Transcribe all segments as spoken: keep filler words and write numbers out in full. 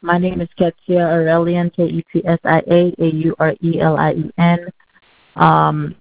My name is Ketsia Aurelian, K E T S I A A U R E L I E N. Um,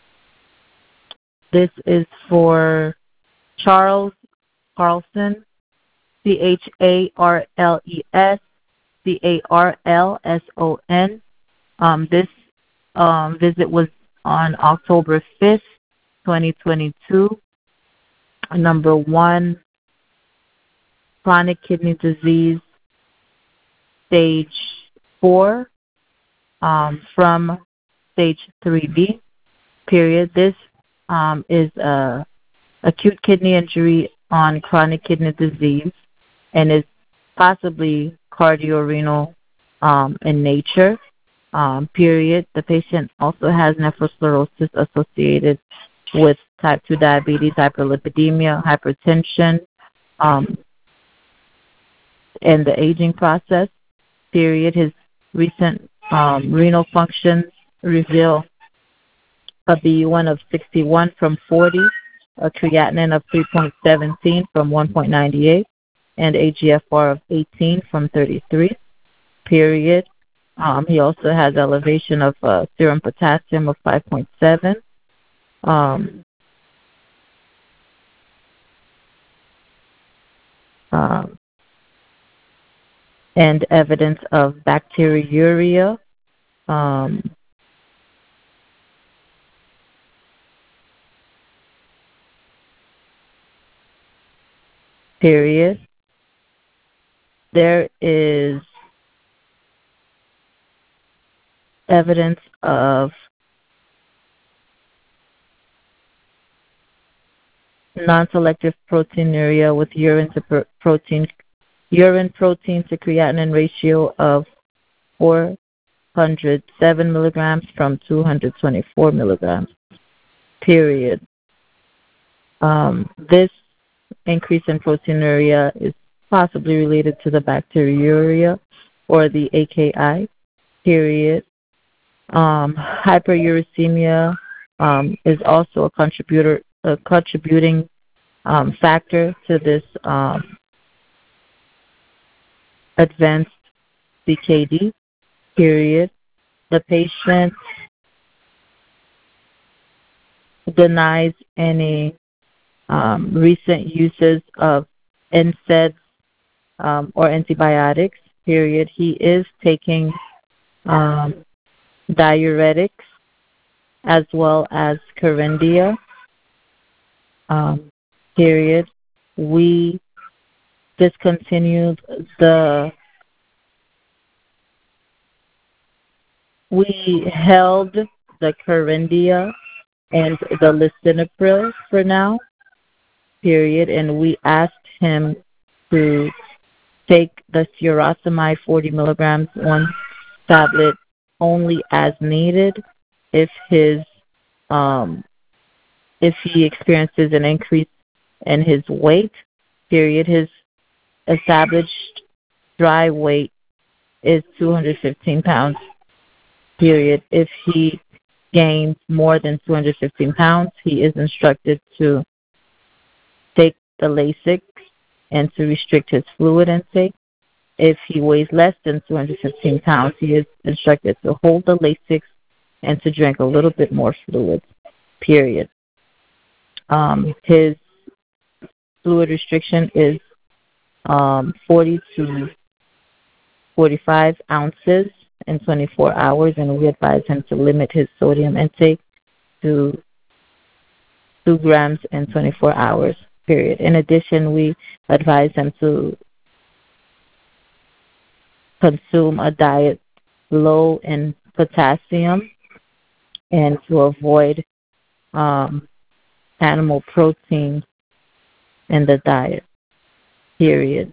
this is for Charles Carlson, C H A R L E S C A R L S O N. Um, this um, visit was on October fifth, twenty twenty-two. Number one, chronic kidney disease, stage four, um, from stage three B, period. This um, is a acute kidney injury on chronic kidney disease and is possibly cardiorenal um, in nature, um, period. The patient also has nephrosclerosis associated with type two diabetes, hyperlipidemia, hypertension, um, and the aging process, period. His recent um, renal functions reveal a B U one of sixty-one from forty, a creatinine of three point one seven from one point nine eight, and a G F R of eighteen from thirty-three, period. Um, he also has elevation of uh, serum potassium of five point seven. Um, um, and evidence of bacteriuria, um, period. There is evidence of non-selective proteinuria with urine to pr- protein urine protein to creatinine ratio of four hundred seven milligrams from two hundred twenty-four milligrams, period. Um, this increase in proteinuria is possibly related to the bacteriuria or the A K I, period. Um, hyperuricemia um, is also a contributor, a contributing um, factor to this um, advanced C K D, period. The patient denies any um, recent uses of N SAIDs um, or antibiotics, period. He is taking um, diuretics as well as Corindia, um, period. We discontinued the, we held the Corindia and the lisinopril for now, period, and we asked him to take the furosemide forty milligrams, one tablet only as needed if his um, if he experiences an increase in his weight, period. His established dry weight is two hundred fifteen pounds, period. If he gains more than two hundred fifteen pounds, he is instructed to take the Lasix and to restrict his fluid intake. If he weighs less than two hundred fifteen pounds, he is instructed to hold the Lasix and to drink a little bit more fluid, period. Um, his fluid restriction is um, forty to forty-five ounces in twenty-four hours, and we advise him to limit his sodium intake to two grams in twenty-four hours, period. In addition, we advise him to consume a diet low in potassium and to avoid um, animal protein in the diet, period.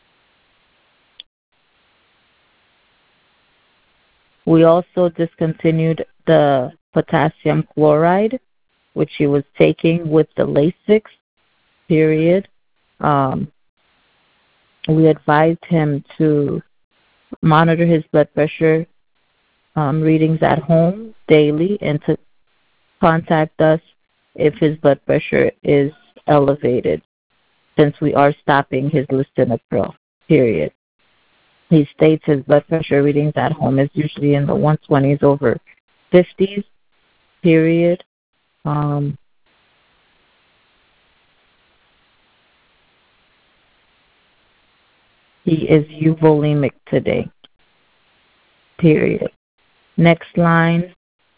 We also discontinued the potassium chloride, which he was taking with the Lasix, period. Um, we advised him to monitor his blood pressure um, readings at home daily and to contact us if his blood pressure is elevated, since we are stopping his lisinopril, period. He states his blood pressure readings at home is usually in the one twenties over fifties, period. Um, he is euvolemic today, period. Next line,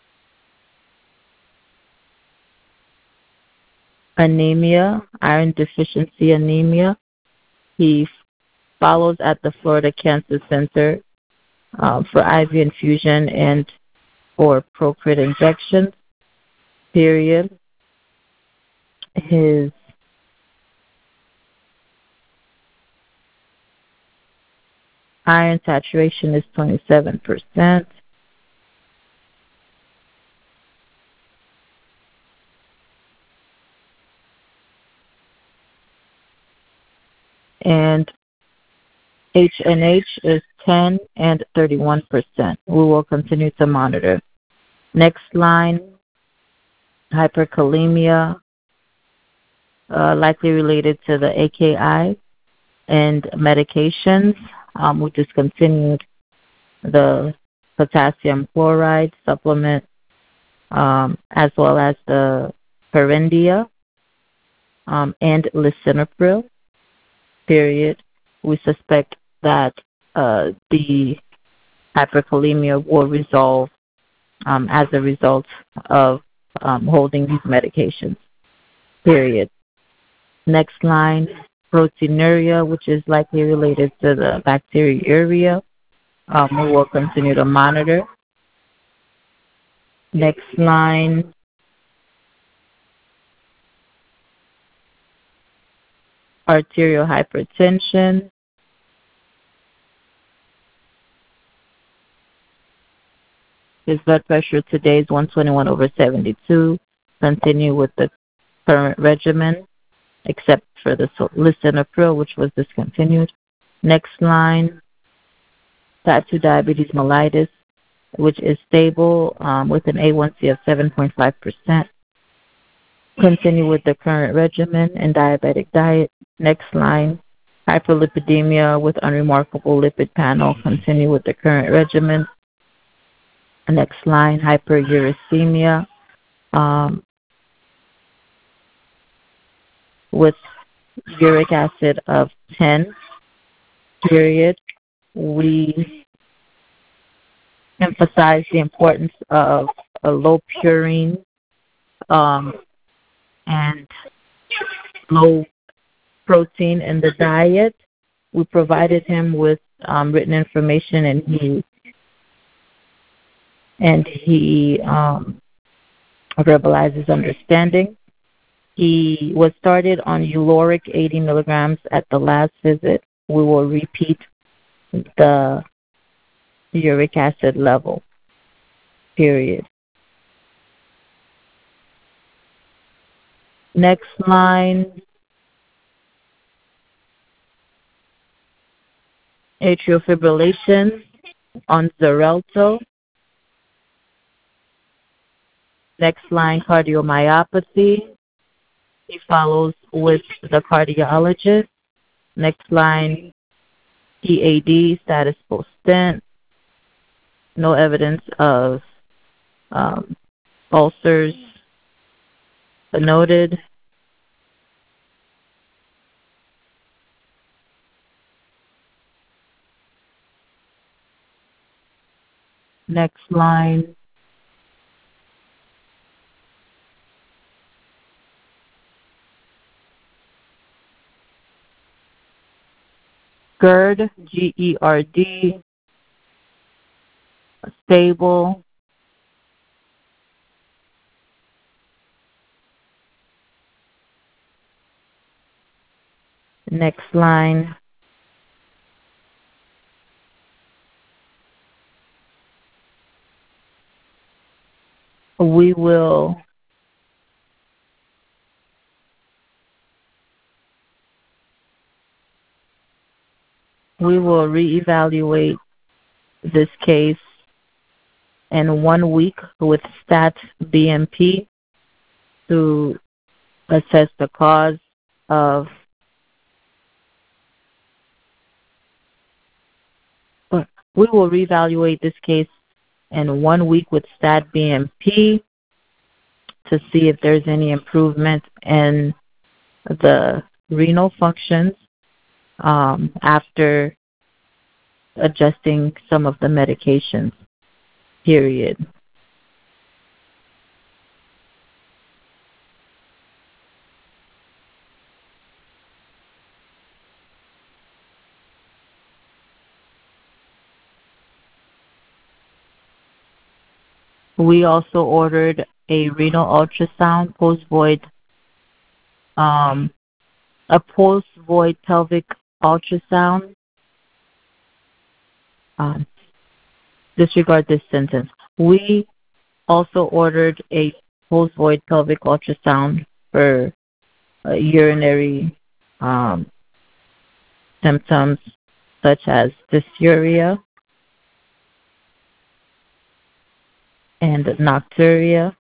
anemia, iron deficiency anemia. He follows at the Florida Cancer Center uh, for I V infusion and for Procrit injections, period. His iron saturation is twenty-seven percent. And H N H is ten and thirty-one percent. We will continue to monitor. Next line, hyperkalemia, uh, likely related to the A K I and medications. Um, we discontinued the potassium chloride supplement um, as well as the Perendia um, and lisinopril, period. We suspect that uh, the hyperkalemia will resolve um, as a result of um, holding these medications, period. Next line, proteinuria, which is likely related to the bacteriuria. Um, we will continue to monitor. Next line, arterial hypertension. His blood pressure today is one twenty-one over seventy-two. Continue with the current regimen, except for the lisinopril, which was discontinued. Next line, type two diabetes mellitus, which is stable um, with an A one C of seven point five percent. Continue with the current regimen and diabetic diet. Next line, hyperlipidemia with unremarkable lipid panel. Continue with the current regimen. Next line, hyperuricemia um, with uric acid of ten, period. We emphasize the importance of a low purine um, and low protein in the diet. We provided him with um, written information, and he and he um, verbalizes understanding. He was started on Uloric eighty milligrams at the last visit. We will repeat the uric acid level, period. Next line, atrial fibrillation on Xarelto. Next line, cardiomyopathy. He follows with the cardiologist. Next line, P A D, status post-stent. No evidence of um, ulcers noted. Next line, GERD, G E R D, stable. Next line, we will we will reevaluate this case in one week with stat B M P to assess the cause of we will reevaluate this case in one week with stat B M P to see if there's any improvement in the renal functions um, after adjusting some of the medications, period. We also ordered a renal ultrasound, post-void, um, a post-void pelvic ultrasound. Um, disregard this sentence. We also ordered a post-void pelvic ultrasound for uh, urinary um, symptoms such as dysuria and nocturia.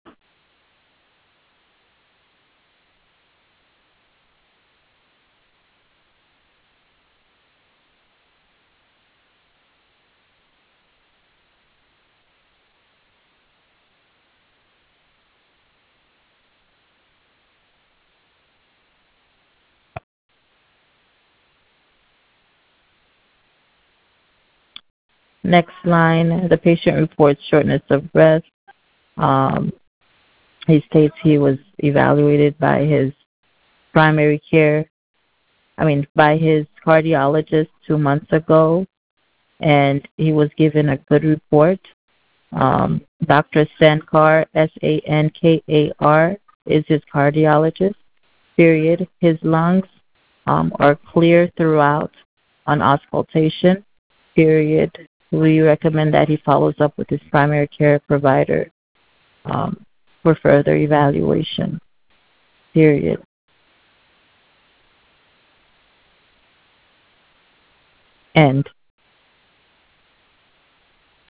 Next line, the patient reports shortness of breath. Um, he states he was evaluated by his primary care, I mean, by his cardiologist two months ago, and he was given a good report. Um, Doctor Sankar, S A N K A R, is his cardiologist, period. His lungs um, are clear throughout on auscultation, period. We recommend that he follows up with his primary care provider um, for further evaluation, period. End.